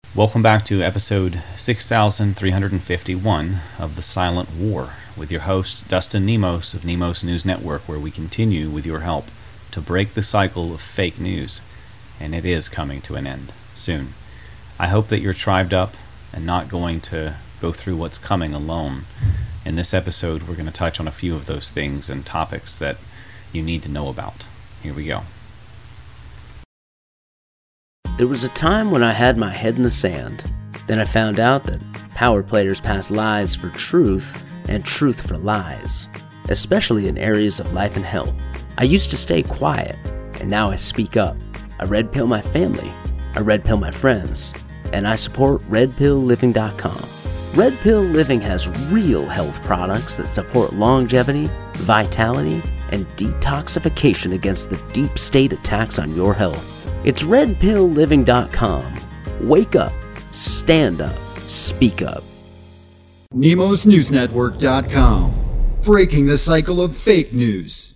Welcome back to episode 6351 of The Silent War with your host Dustin Nemos of Nemos News Network, where we continue with your help to break the cycle of fake news, and it is coming to an end soon. I hope that you're tribed up and not going to go through what's coming alone. In this episode, we're going to touch on a few of those things and topics that you need to know about. Here we go. There was a time when I had my head in the sand. Then I found out that power players pass lies for truth and truth for lies, especially in areas of life and health. I used to stay quiet, and now I speak up. I red pill my family, I red pill my friends, and I support redpillliving.com. Red Pill Living has real health products that support longevity, vitality, and detoxification against the deep state attacks on your health. It's redpillliving.com. Wake up, stand up, speak up. NemosNewsNetwork.com. Breaking the cycle of fake news.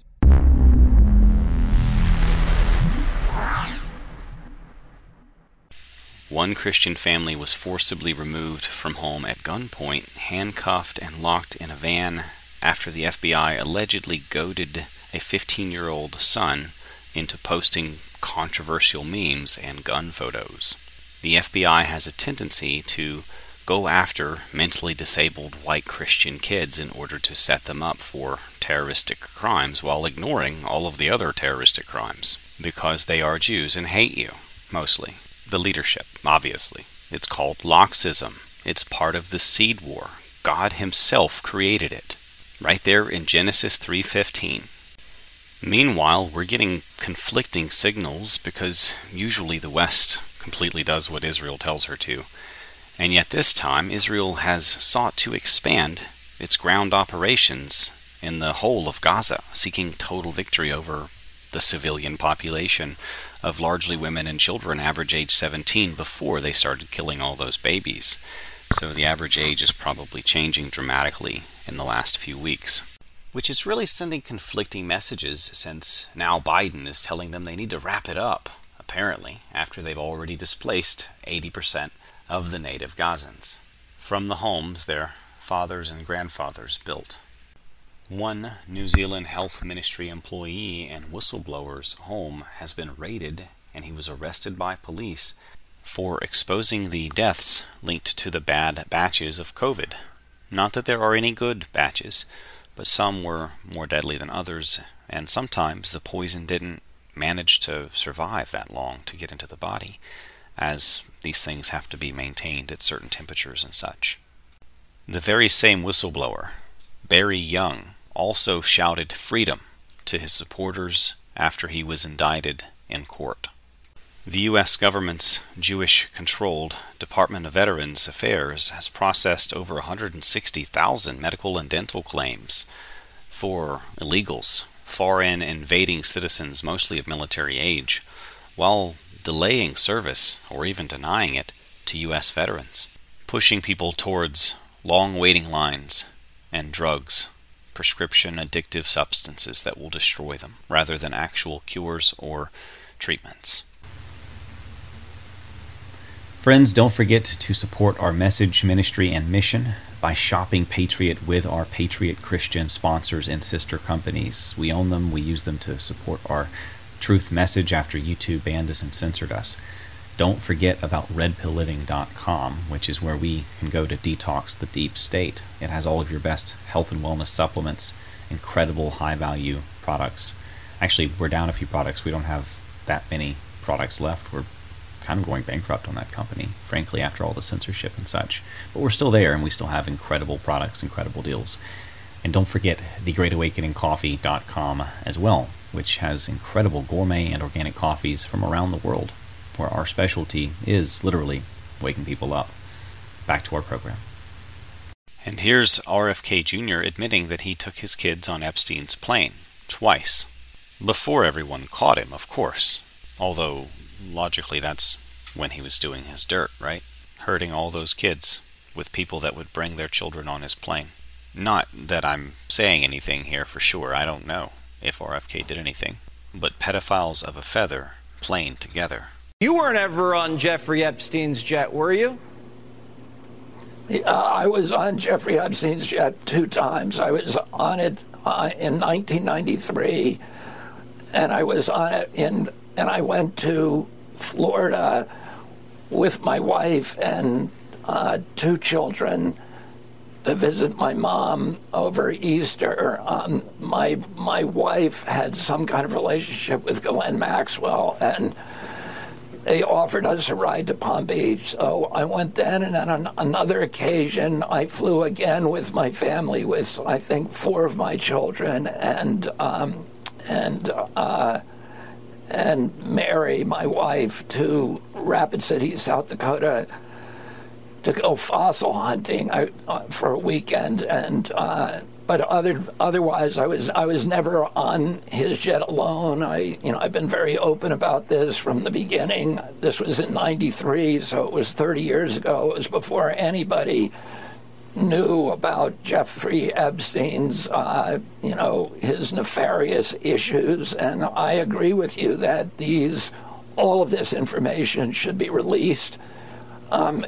One Christian family was forcibly removed from home at gunpoint, handcuffed and locked in a van after the FBI allegedly goaded a 15-year-old son into posting controversial memes and gun photos. The FBI has a tendency to go after mentally disabled white Christian kids in order to set them up for terroristic crimes while ignoring all of the other terroristic crimes because they are Jews and hate you, mostly. The leadership, obviously. It's called Loxism. It's part of the seed war. God himself created it, right there in Genesis 3:15. Meanwhile, we're getting conflicting signals because usually the West completely does what Israel tells her to. And yet this time, Israel has sought to expand its ground operations in the whole of Gaza, seeking total victory over the civilian population of largely women and children, average age 17, before they started killing all those babies. So the average age is probably changing dramatically in the last few weeks, which is really sending conflicting messages, since now Biden is telling them they need to wrap it up, apparently, after they've already displaced 80% of the native Gazans from the homes their fathers and grandfathers built. One New Zealand Health Ministry employee and whistleblower's home has been raided, and he was arrested by police for exposing the deaths linked to the bad batches of COVID. Not that there are any good batches, but some were more deadly than others, and sometimes the poison didn't manage to survive that long to get into the body, as these things have to be maintained at certain temperatures and such. The very same whistleblower, Barry Young, also shouted freedom to his supporters after he was indicted in court. The U.S. government's Jewish-controlled Department of Veterans Affairs has processed over 160,000 medical and dental claims for illegals, foreign invading citizens, mostly of military age, while delaying service, or even denying it, to U.S. veterans, pushing people towards long waiting lines and drugs, prescription addictive substances that will destroy them, rather than actual cures or treatments. Friends, don't forget to support our message, ministry, and mission by shopping Patriot with our Patriot Christian sponsors and sister companies. We own them. We use them to support our truth message after YouTube banned us and censored us. Don't forget about redpillliving.com, which is where we can go to detox the deep state. It has all of your best health and wellness supplements, incredible high-value products. Actually, we're down a few products. We don't have that many products left. We're kind of going bankrupt on that company, frankly, after all the censorship and such. But we're still there, and we still have incredible products, incredible deals. And don't forget thegreatawakeningcoffee.com as well, which has incredible gourmet and organic coffees from around the world, where our specialty is literally waking people up. Back to our program. And here's RFK Jr. admitting that he took his kids on Epstein's plane, twice. Before everyone caught him, of course. Although, logically, that's when he was doing his dirt, right? Hurting all those kids with people that would bring their children on his plane. Not that I'm saying anything here for sure. I don't know if RFK did anything. But pedophiles of a feather playing together. You weren't ever on Jeffrey Epstein's jet, were you? I was on Jeffrey Epstein's jet 2 times. I was on it in 1993, and I was on it and I went to Florida with my wife and 2 children to visit my mom over Easter. My wife had some kind of relationship with Ghislaine Maxwell, and they offered us a ride to Palm Beach. So I went then, and on another occasion, I flew again with my family, with I think 4 of my children, and Mary, my wife, to Rapid City, South Dakota, to go fossil hunting for a weekend, and but otherwise I was never on his jet alone. I've been very open about this from the beginning. This was in '93, so it was 30 years ago. It was before anybody knew about Jeffrey Epstein's his nefarious issues, and I agree with you that all of this information should be released. And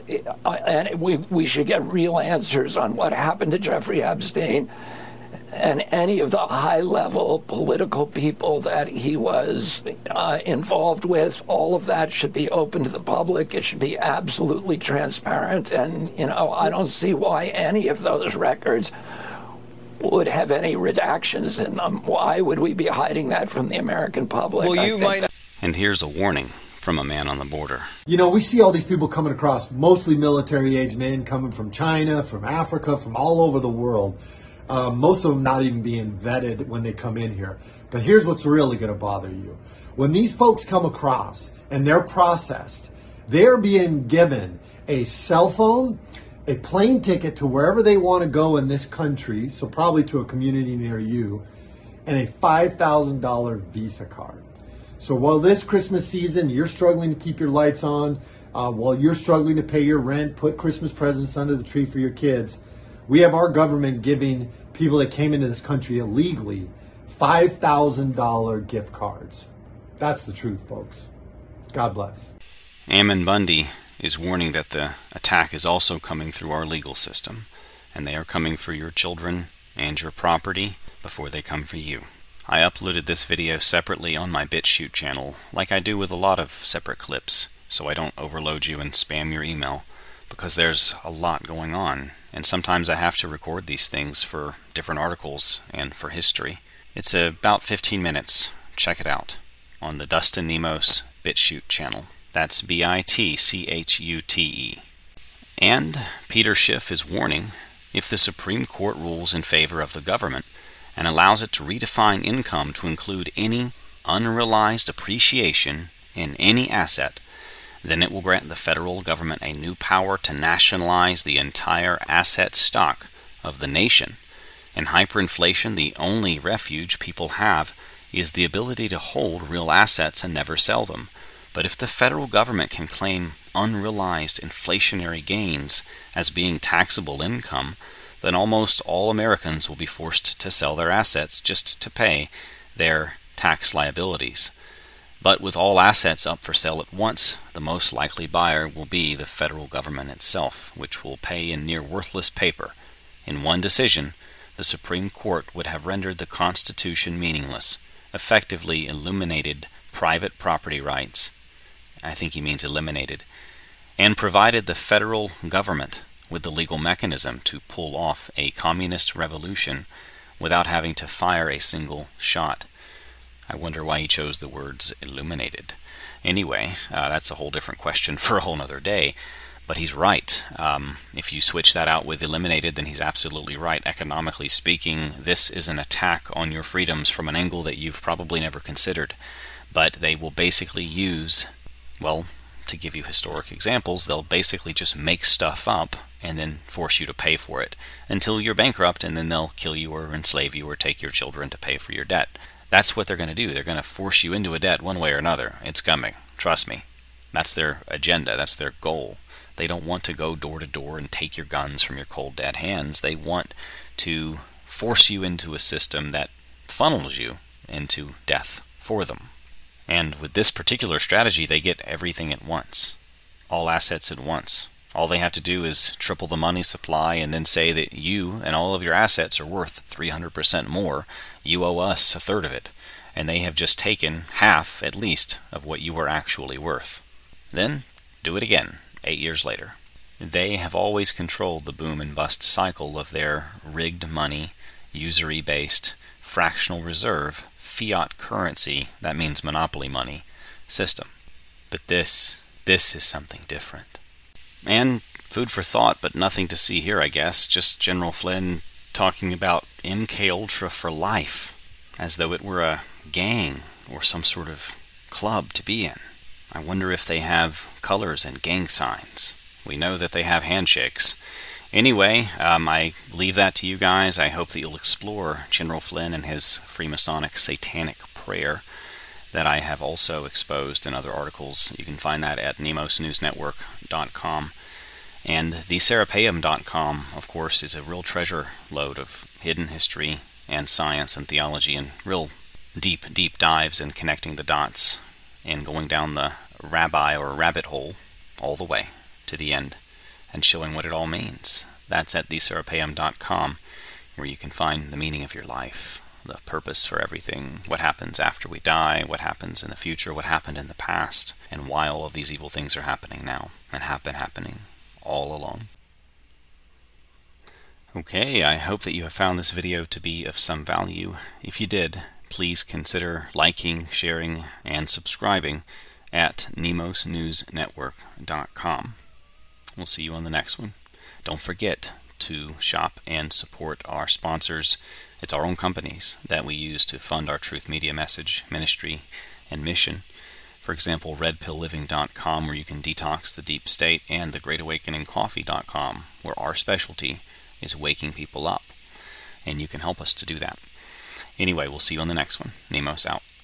we should get real answers on what happened to Jeffrey Epstein and any of the high-level political people that he was involved with. All of that should be open to the public. It should be absolutely transparent. And, I don't see why any of those records would have any redactions in them. Why would we be hiding that from the American public? Well, And here's a warning from a man on the border. We see all these people coming across, mostly military-age men coming from China, from Africa, from all over the world. Most of them not even being vetted when they come in here. But here's what's really going to bother you. When these folks come across and they're processed, they're being given a cell phone, a plane ticket to wherever they want to go in this country, so probably to a community near you, and a $5,000 Visa card. So while this Christmas season, you're struggling to keep your lights on, while you're struggling to pay your rent, put Christmas presents under the tree for your kids, we have our government giving people that came into this country illegally $5,000 gift cards. That's the truth, folks. God bless. Ammon Bundy is warning that the attack is also coming through our legal system, and they are coming for your children and your property before they come for you. I uploaded this video separately on my BitChute channel, like I do with a lot of separate clips, so I don't overload you and spam your email, because there's a lot going on, and sometimes I have to record these things for different articles and for history. It's about 15 minutes. Check it out on the Dustin Nemos BitChute channel. That's BITCHUTE. And Peter Schiff is warning, if the Supreme Court rules in favor of the government and allows it to redefine income to include any unrealized appreciation in any asset, then it will grant the federal government a new power to nationalize the entire asset stock of the nation. In hyperinflation, the only refuge people have is the ability to hold real assets and never sell them. But if the federal government can claim unrealized inflationary gains as being taxable income, then almost all Americans will be forced to sell their assets just to pay their tax liabilities. But with all assets up for sale at once, the most likely buyer will be the federal government itself, which will pay in near worthless paper. In one decision, the Supreme Court would have rendered the Constitution meaningless, effectively eliminated private property rights, I think he means eliminated, and provided the federal government with the legal mechanism to pull off a communist revolution without having to fire a single shot. I wonder why he chose the words illuminated. Anyway, that's a whole different question for a whole other day. But he's right. If you switch that out with eliminated, then he's absolutely right. Economically speaking, this is an attack on your freedoms from an angle that you've probably never considered. But they will basically use, well, to give you historic examples, they'll basically just make stuff up and then force you to pay for it until you're bankrupt, and then they'll kill you or enslave you or take your children to pay for your debt. That's what they're going to do. They're going to force you into a debt one way or another. It's coming. Trust me. That's their agenda. That's their goal. They don't want to go door to door and take your guns from your cold, dead hands. They want to force you into a system that funnels you into death for them. And with this particular strategy, they get everything at once. All assets at once. All they have to do is triple the money supply and then say that you and all of your assets are worth 300% more. You owe us a third of it. And they have just taken half, at least, of what you were actually worth. Then, do it again, 8 years later. They have always controlled the boom and bust cycle of their rigged money, usury-based, fractional reserve, fiat currency, that means monopoly money, system. But this is something different. And food for thought, but nothing to see here, I guess. Just General Flynn talking about MK Ultra for life, as though it were a gang or some sort of club to be in. I wonder if they have colors and gang signs. We know that they have handshakes. Anyway, I leave that to you guys. I hope that you'll explore General Flynn and his Freemasonic satanic prayer that I have also exposed in other articles. You can find that at nemosnewsnetwork.com. And theserapeum.com, of course, is a real treasure lode of hidden history and science and theology and real deep dives in connecting the dots and going down the rabbi or rabbit hole all the way to the end and showing what it all means. That's at theserapeum.com, where you can find the meaning of your life, the purpose for everything, what happens after we die, what happens in the future, what happened in the past, and why all of these evil things are happening now and have been happening all along. Okay, I hope that you have found this video to be of some value. If you did, please consider liking, sharing, and subscribing at nemosnewsnetwork.com. We'll see you on the next one. Don't forget to shop and support our sponsors. It's our own companies that we use to fund our Truth Media message, ministry, and mission. For example, redpillliving.com, where you can detox the deep state, and thegreatawakeningcoffee.com, where our specialty is waking people up. And you can help us to do that. Anyway, we'll see you on the next one. Nemos out.